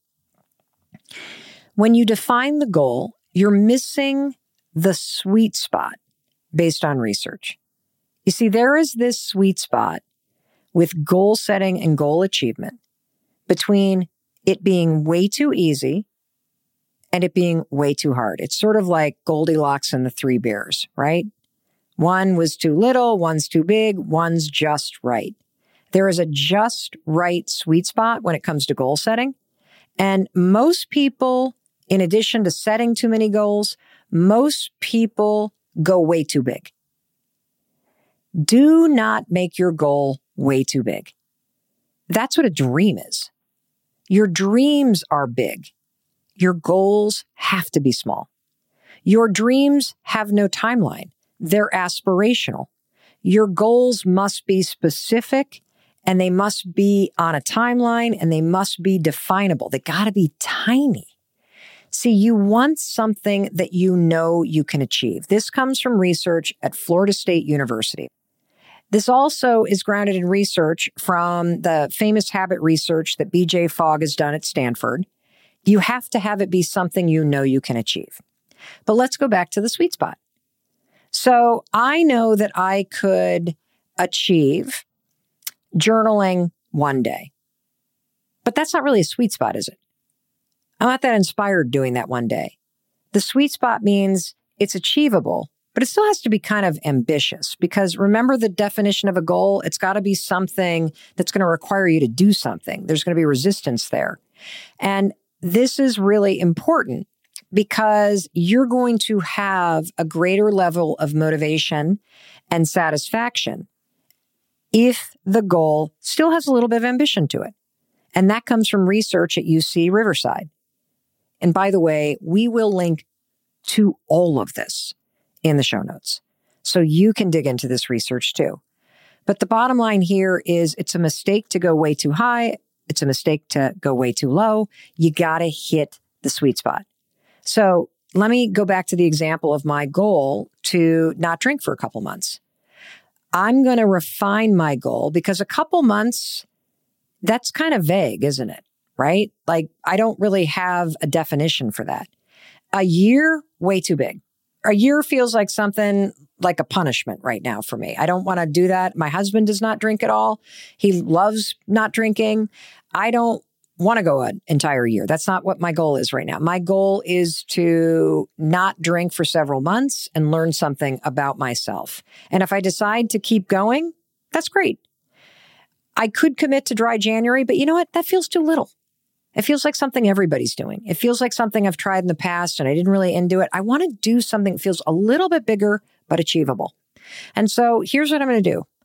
When you define the goal, you're missing the sweet spot based on research. You see, there is this sweet spot with goal setting and goal achievement between it being way too easy and it being way too hard. It's sort of like Goldilocks and the 3 bears, right? One was too little, one's too big, one's just right. There is a just right sweet spot when it comes to goal setting. And most people, in addition to setting too many goals, most people go way too big. Do not make your goal way too big. That's what a dream is. Your dreams are big. Your goals have to be small. Your dreams have no timeline. They're aspirational. Your goals must be specific and they must be on a timeline and they must be definable. They got to be tiny. See, you want something that you know you can achieve. This comes from research at Florida State University. This also is grounded in research from the famous habit research that BJ Fogg has done at Stanford. You have to have it be something you know you can achieve. But let's go back to the sweet spot. So I know that I could achieve journaling one day. But that's not really a sweet spot, is it? I'm not that inspired doing that one day. The sweet spot means it's achievable, but it still has to be kind of ambitious because remember the definition of a goal? It's got to be something that's going to require you to do something. There's going to be resistance there. And this is really important because you're going to have a greater level of motivation and satisfaction if the goal still has a little bit of ambition to it. And that comes from research at UC Riverside. And by the way, we will link to all of this in the show notes. So you can dig into this research too. But the bottom line here is it's a mistake to go way too high. It's a mistake to go way too low. You got to hit the sweet spot. So let me go back to the example of my goal to not drink for a couple months. I'm going to refine my goal because a couple months, that's kind of vague, isn't it? Right? Like, I don't really have a definition for that. A year, way too big. A year feels like something like a punishment right now for me. I don't want to do that. My husband does not drink at all. He loves not drinking. I don't want to go an entire year. That's not what my goal is right now. My goal is to not drink for several months and learn something about myself. And if I decide to keep going, that's great. I could commit to dry January, but you know what? That feels too little. It feels like something everybody's doing. It feels like something I've tried in the past and I didn't really into it. I want to do something that feels a little bit bigger, but achievable. And so here's what I'm going to do.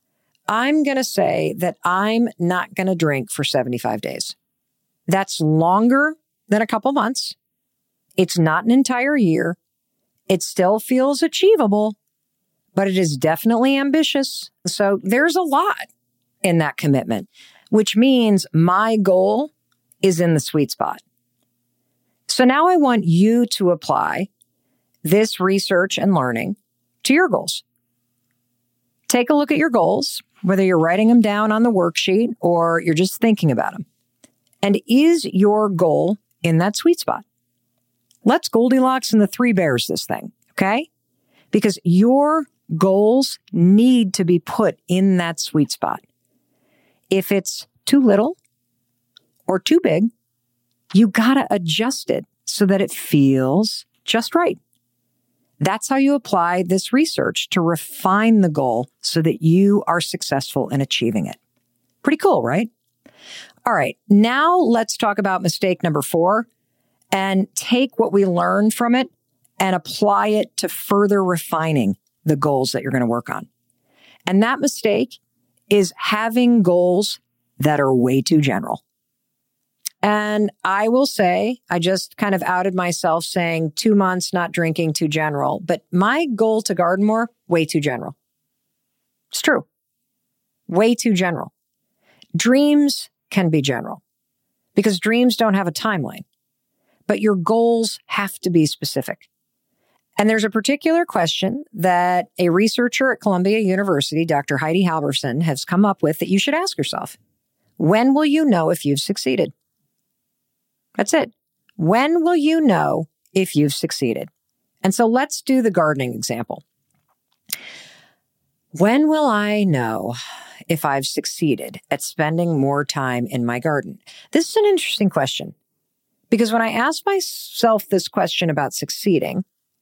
I'm going to say that I'm not going to drink for 75 days. That's longer than a couple months. It's not an entire year. It still feels achievable, but it is definitely ambitious. So there's a lot in that commitment, which means my goal is in the sweet spot. So now I want you to apply this research and learning to your goals. Take a look at your goals, whether you're writing them down on the worksheet or you're just thinking about them. And is your goal in that sweet spot? Let's Goldilocks and the Three Bears this thing, okay? Because your goals need to be put in that sweet spot. If it's too little or too big, you gotta adjust it so that it feels just right. That's how you apply this research to refine the goal so that you are successful in achieving it. Pretty cool, right? All right, now let's talk about mistake number 4 and take what we learned from it and apply it to further refining the goals that you're going to work on. And that mistake is having goals that are way too general. And I will say, I just kind of outed myself saying 2 months not drinking, too general. But my goal to garden more, way too general. It's true. Way too general. Dreams can be general because dreams don't have a timeline. But your goals have to be specific. And there's a particular question that a researcher at Columbia University, Dr. Heidi Halverson, has come up with that you should ask yourself. When will you know if you've succeeded? That's it. When will you know if you've succeeded? And so let's do the gardening example. When will I know if I've succeeded at spending more time in my garden? This is an interesting question because when I ask myself this question about succeeding,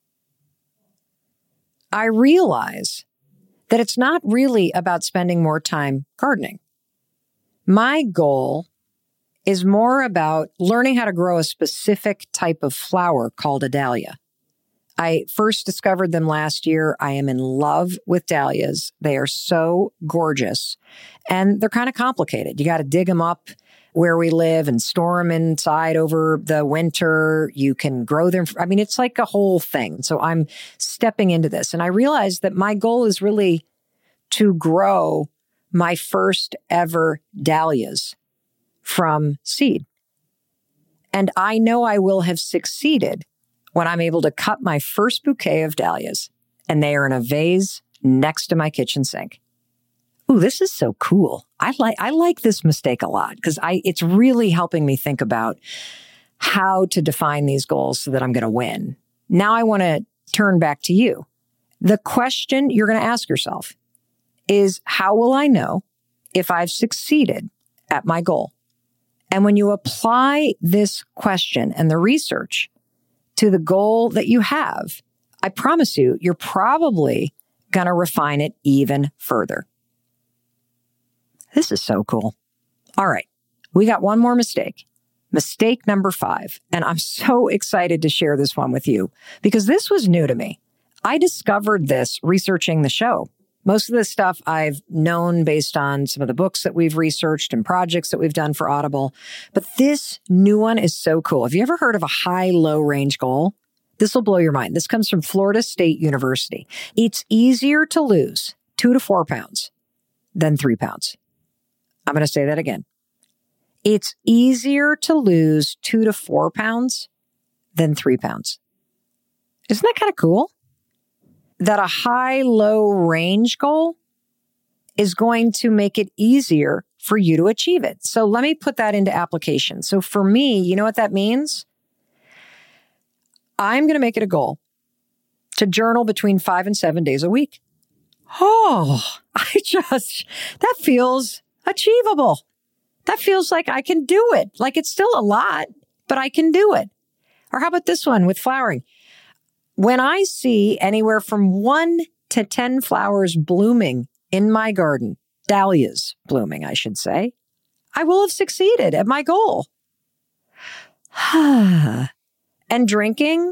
I realize that it's not really about spending more time gardening. My goal is more about learning how to grow a specific type of flower called a dahlia. I first discovered them last year. I am in love with dahlias. They are so gorgeous and they're kind of complicated. You got to dig them up where we live and store them inside over the winter. You can grow them. I mean, it's like a whole thing. So I'm stepping into this and I realized that my goal is really to grow my first ever dahlias from seed. And I know I will have succeeded when I'm able to cut my first bouquet of dahlias and they are in a vase next to my kitchen sink. Ooh, this is so cool. I like this mistake a lot because it's really helping me think about how to define these goals so that I'm going to win. Now I want to turn back to you. The question you're going to ask yourself is, how will I know if I've succeeded at my goal? And when you apply this question and the research to the goal that you have, I promise you, you're probably going to refine it even further. This is so cool. All right. We got one more mistake. Mistake number 5. And I'm so excited to share this one with you because this was new to me. I discovered this researching the show. Most of this stuff I've known based on some of the books that we've researched and projects that we've done for Audible. But this new one is so cool. Have you ever heard of a high-low range goal? This will blow your mind. This comes from Florida State University. It's easier to lose 2 to 4 pounds than 3 pounds. I'm going to say that again. It's easier to lose 2 to 4 pounds than 3 pounds. Isn't that kind of cool? That a high-low range goal is going to make it easier for you to achieve it. So let me put that into application. So for me, you know what that means? I'm going to make it a goal to journal between 5 and 7 days a week. Oh, that feels achievable. That feels like I can do it. Like it's still a lot, but I can do it. Or how about this one with flowering? When I see anywhere from 1 to 10 flowers blooming in my garden, dahlias blooming, I should say, I will have succeeded at my goal. And drinking,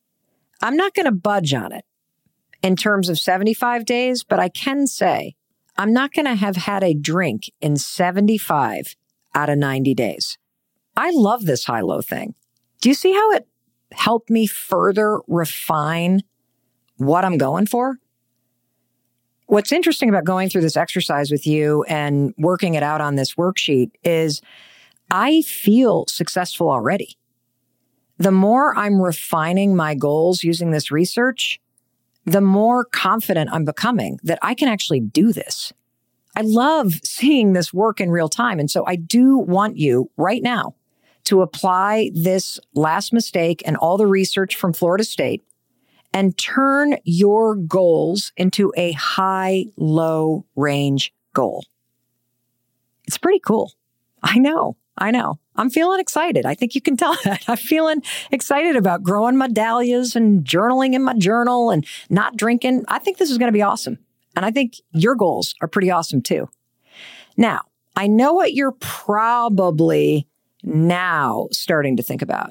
I'm not going to budge on it in terms of 75 days, but I can say I'm not going to have had a drink in 75 out of 90 days. I love this high-low thing. Do you see how it helped me further refine what I'm going for? What's interesting about going through this exercise with you and working it out on this worksheet is I feel successful already. The more I'm refining my goals using this research, the more confident I'm becoming that I can actually do this. I love seeing this work in real time. And so I do want you right now to apply this last mistake and all the research from Florida State and turn your goals into a high-low range goal. It's pretty cool. I know. I'm feeling excited. I think you can tell that. I'm feeling excited about growing my dahlias and journaling in my journal and not drinking. I think this is going to be awesome. And I think your goals are pretty awesome too. Now, I know what you're probably now starting to think about.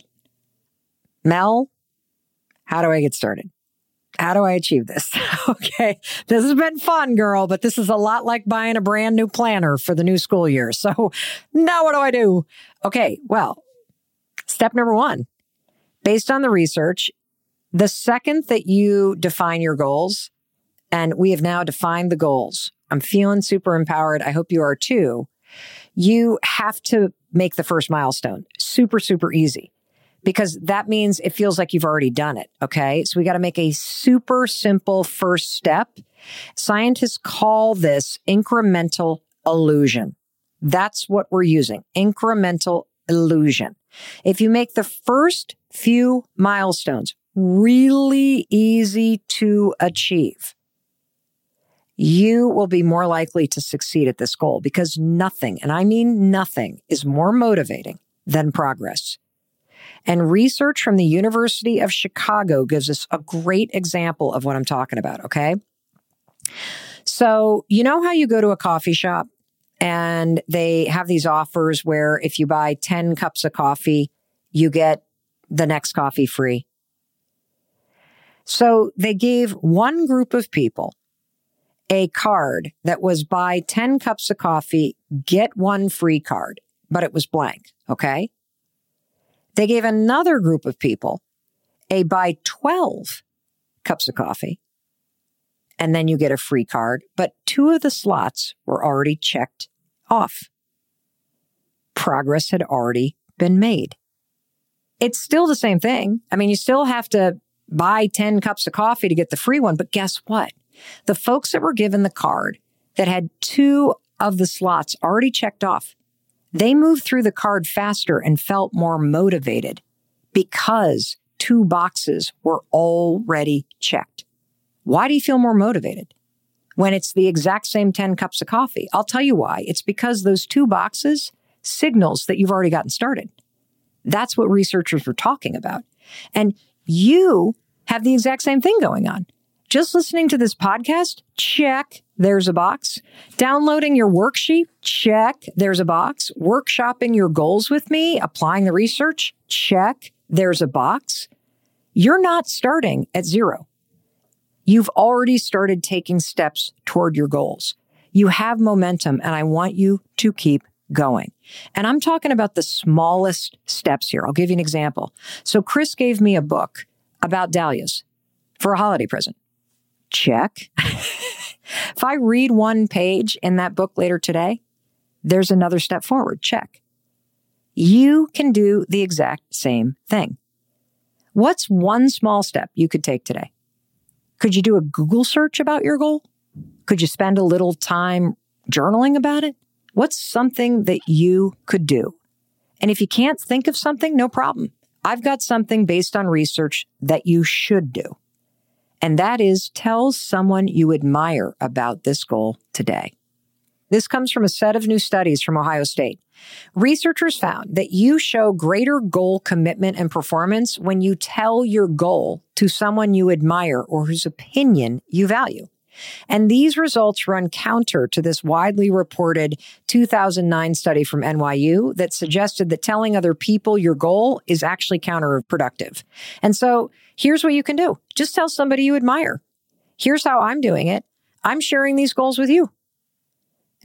Mel, how do I get started? How do I achieve this? Okay, this has been fun, girl, but this is a lot like buying a brand new planner for the new school year. So now what do I do? Okay, well, step number one, based on the research, the second that you define your goals, and we have now defined the goals, I'm feeling super empowered. I hope you are too. You have to make the first milestone super, super easy. Because that means it feels like you've already done it, okay? So we got to make a super simple first step. Scientists call this incremental illusion. That's what we're using, incremental illusion. If you make the first few milestones really easy to achieve, you will be more likely to succeed at this goal because nothing, and I mean nothing, is more motivating than progress. And research from the University of Chicago gives us a great example of what I'm talking about, okay? So, you know how you go to a coffee shop and they have these offers where if you buy 10 cups of coffee, you get the next coffee free? So they gave one group of people a card that was buy 10 cups of coffee, get one free card, but it was blank, okay? They gave another group of people a buy 12 cups of coffee, and then you get a free card, but 2 of the slots were already checked off. Progress had already been made. It's still the same thing. I mean, you still have to buy 10 cups of coffee to get the free one, but guess what? The folks that were given the card that had 2 of the slots already checked off, they moved through the card faster and felt more motivated because 2 boxes were already checked. Why do you feel more motivated when it's the exact same 10 cups of coffee? I'll tell you why. It's because those 2 boxes signals that you've already gotten started. That's what researchers were talking about. And you have the exact same thing going on. Just listening to this podcast, check, there's a box. Downloading your worksheet, check, there's a box. Workshopping your goals with me, applying the research, check, there's a box. You're not starting at 0. You've already started taking steps toward your goals. You have momentum, and I want you to keep going. And I'm talking about the smallest steps here. I'll give you an example. So Chris gave me a book about dahlias for a holiday present. Check. If I read one page in that book later today, there's another step forward. Check. You can do the exact same thing. What's one small step you could take today? Could you do a Google search about your goal? Could you spend a little time journaling about it? What's something that you could do? And if you can't think of something, no problem. I've got something based on research that you should do. And that is tell someone you admire about this goal today. This comes from a set of new studies from Ohio State. Researchers found that you show greater goal commitment and performance when you tell your goal to someone you admire or whose opinion you value. And these results run counter to this widely reported 2009 study from NYU that suggested that telling other people your goal is actually counterproductive. And so here's what you can do. Just tell somebody you admire. Here's how I'm doing it. I'm sharing these goals with you.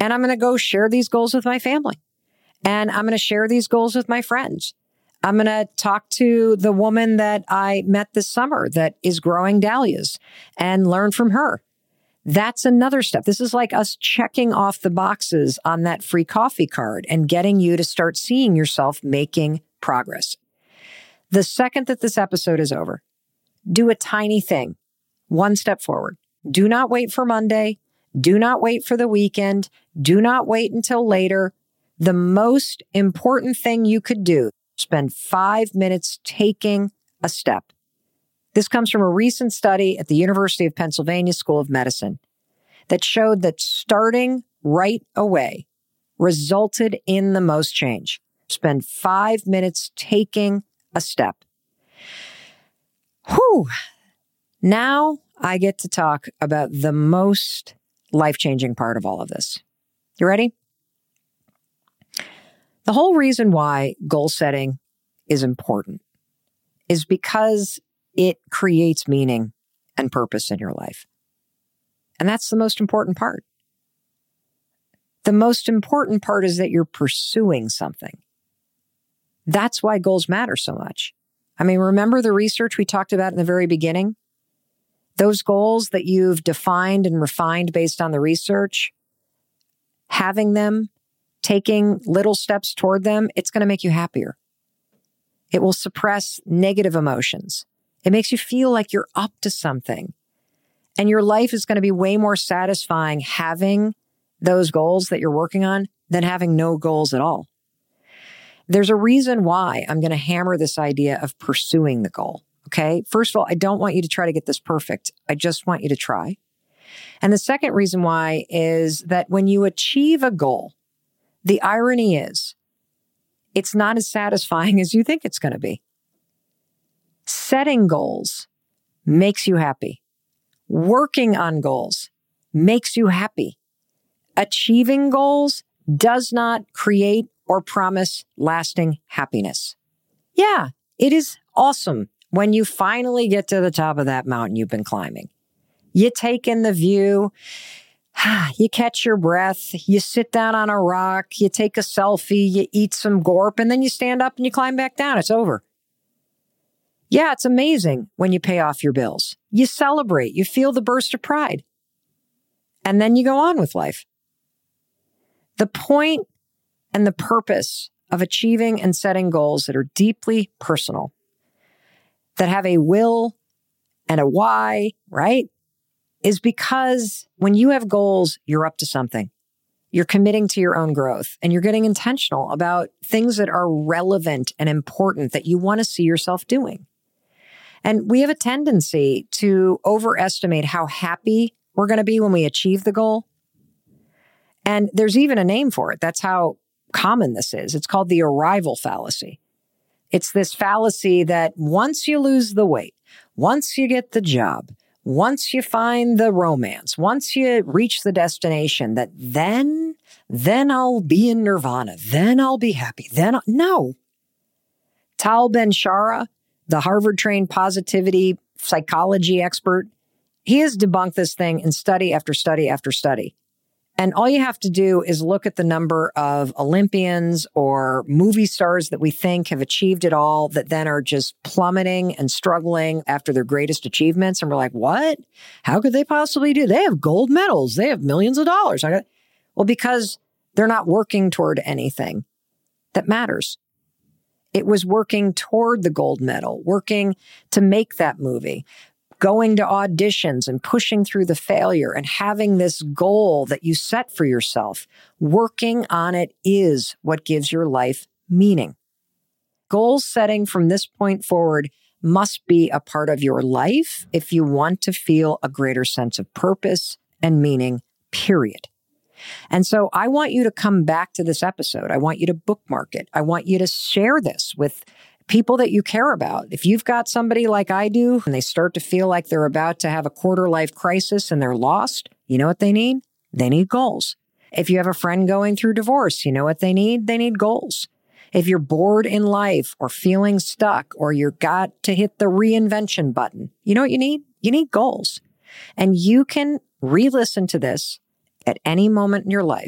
And I'm going to go share these goals with my family. And I'm going to share these goals with my friends. I'm going to talk to the woman that I met this summer that is growing dahlias and learn from her. That's another step. This is like us checking off the boxes on that free coffee card and getting you to start seeing yourself making progress. The second that this episode is over, do a tiny thing, one step forward. Do not wait for Monday. Do not wait for the weekend. Do not wait until later. The most important thing you could do, spend 5 minutes taking a step. This comes from a recent study at the University of Pennsylvania School of Medicine that showed that starting right away resulted in the most change. Spend 5 minutes taking a step. Whew. Now I get to talk about the most life-changing part of all of this. You ready? The whole reason why goal setting is important is because it creates meaning and purpose in your life. And that's the most important part. The most important part is that you're pursuing something. That's why goals matter so much. I mean, remember the research we talked about in the very beginning? Those goals that you've defined and refined based on the research, having them, taking little steps toward them, it's going to make you happier. It will suppress negative emotions. It makes you feel like you're up to something. And your life is going to be way more satisfying having those goals that you're working on than having no goals at all. There's a reason why I'm going to hammer this idea of pursuing the goal. Okay. First of all, I don't want you to try to get this perfect. I just want you to try. And the second reason why is that when you achieve a goal, the irony is it's not as satisfying as you think it's going to be. Setting goals makes you happy. Working on goals makes you happy. Achieving goals does not create or promise lasting happiness. Yeah, it is awesome when you finally get to the top of that mountain you've been climbing. You take in the view, you catch your breath, you sit down on a rock, you take a selfie, you eat some gorp, and then you stand up and you climb back down. It's over. Yeah, it's amazing when you pay off your bills. You celebrate, you feel the burst of pride. And then you go on with life. The point and the purpose of achieving and setting goals that are deeply personal, that have a will and a why, right? Is because when you have goals, you're up to something. You're committing to your own growth and you're getting intentional about things that are relevant and important that you want to see yourself doing. And we have a tendency to overestimate how happy we're going to be when we achieve the goal. And there's even a name for it. That's how common this is. It's called the arrival fallacy. It's this fallacy that once you lose the weight, once you get the job, once you find the romance, once you reach the destination, that then I'll be in nirvana. Then I'll be happy. No. Tal Ben-Shahar, the Harvard-trained positivity psychology expert, he has debunked this thing in study after study after study. And all you have to do is look at the number of Olympians or movie stars that we think have achieved it all that then are just plummeting and struggling after their greatest achievements. And we're like, what? How could they possibly do? They have gold medals. They have millions of dollars. Well, because they're not working toward anything that matters. It was working toward the gold medal, working to make that movie, going to auditions and pushing through the failure and having this goal that you set for yourself. Working on it is what gives your life meaning. Goal setting from this point forward must be a part of your life if you want to feel a greater sense of purpose and meaning, period. And so I want you to come back to this episode. I want you to bookmark it. I want you to share this with people that you care about. If you've got somebody like I do and they start to feel like they're about to have a quarter life crisis and they're lost, you know what they need? They need goals. If you have a friend going through divorce, you know what they need? They need goals. If you're bored in life or feeling stuck or you've got to hit the reinvention button, you know what you need? You need goals. And you can re-listen to this at any moment in your life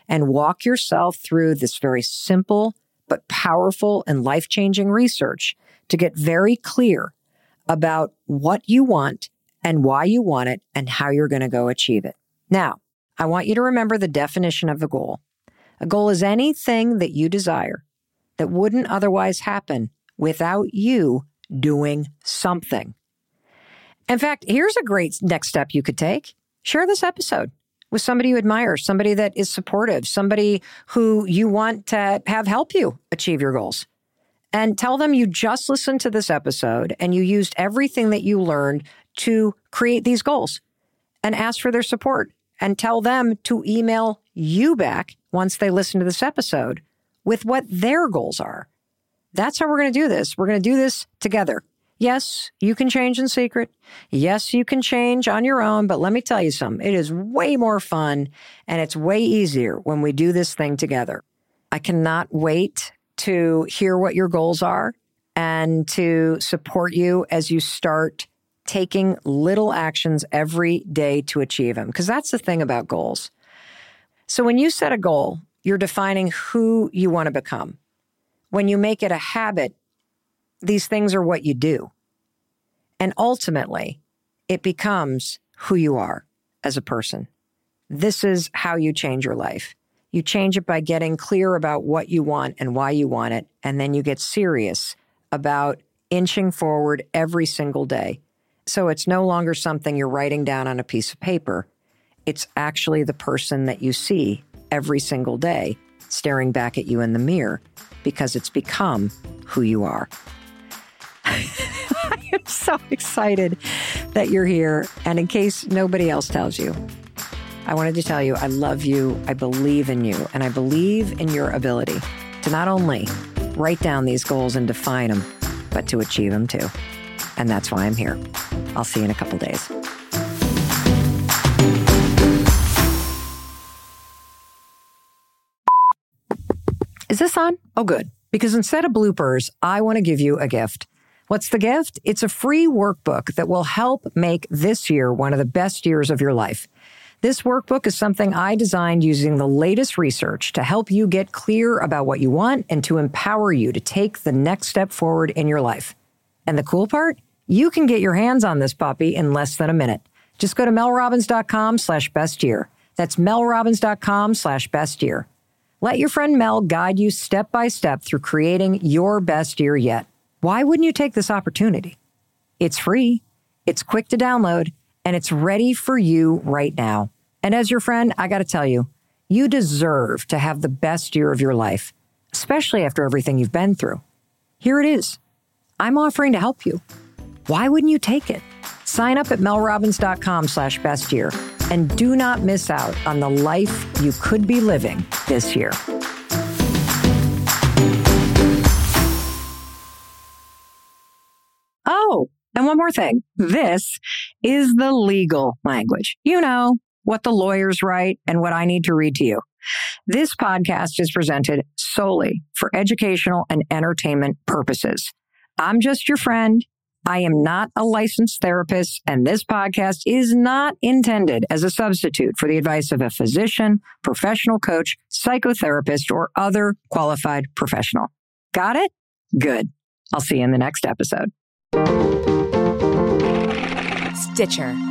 and walk yourself through this very simple but powerful and life-changing research to get very clear about what you want and why you want it and how you're going to go achieve it. Now, I want you to remember the definition of a goal. A goal is anything that you desire that wouldn't otherwise happen without you doing something. In fact, here's a great next step you could take. Share this episode with somebody you admire, somebody that is supportive, somebody who you want to have help you achieve your goals. And tell them you just listened to this episode and you used everything that you learned to create these goals, and ask for their support, and tell them to email you back once they listen to this episode with what their goals are. That's how we're going to do this. We're going to do this together. Yes, you can change in secret. Yes, you can change on your own. But let me tell you something. It is way more fun and it's way easier when we do this thing together. I cannot wait to hear what your goals are and to support you as you start taking little actions every day to achieve them. Because that's the thing about goals. So when you set a goal, you're defining who you want to become. When you make it a habit, these things are what you do. And ultimately, it becomes who you are as a person. This is how you change your life. You change it by getting clear about what you want and why you want it. And then you get serious about inching forward every single day. So it's no longer something you're writing down on a piece of paper. It's actually the person that you see every single day staring back at you in the mirror, because it's become who you are. I am so excited that you're here. And in case nobody else tells you, I wanted to tell you I love you, I believe in you, and I believe in your ability to not only write down these goals and define them, but to achieve them too. And that's why I'm here. I'll see you in a couple days. Is this on? Oh, good. Because instead of bloopers, I want to give you a gift. What's the gift? It's a free workbook that will help make this year one of the best years of your life. This workbook is something I designed using the latest research to help you get clear about what you want and to empower you to take the next step forward in your life. And the cool part? You can get your hands on this puppy in less than a minute. Just go to melrobbins.com/best year. That's melrobbins.com/best year. Let your friend Mel guide you step by step through creating your best year yet. Why wouldn't you take this opportunity? It's free, it's quick to download, and it's ready for you right now. And as your friend, I got to tell you, you deserve to have the best year of your life, especially after everything you've been through. Here it is. I'm offering to help you. Why wouldn't you take it? Sign up at melrobbins.com/best year and do not miss out on the life you could be living this year. Oh, and one more thing. This is the legal language. You know, what the lawyers write and what I need to read to you. This podcast is presented solely for educational and entertainment purposes. I'm just your friend. I am not a licensed therapist, and this podcast is not intended as a substitute for the advice of a physician, professional coach, psychotherapist, or other qualified professional. Got it? Good. I'll see you in the next episode. Stitcher.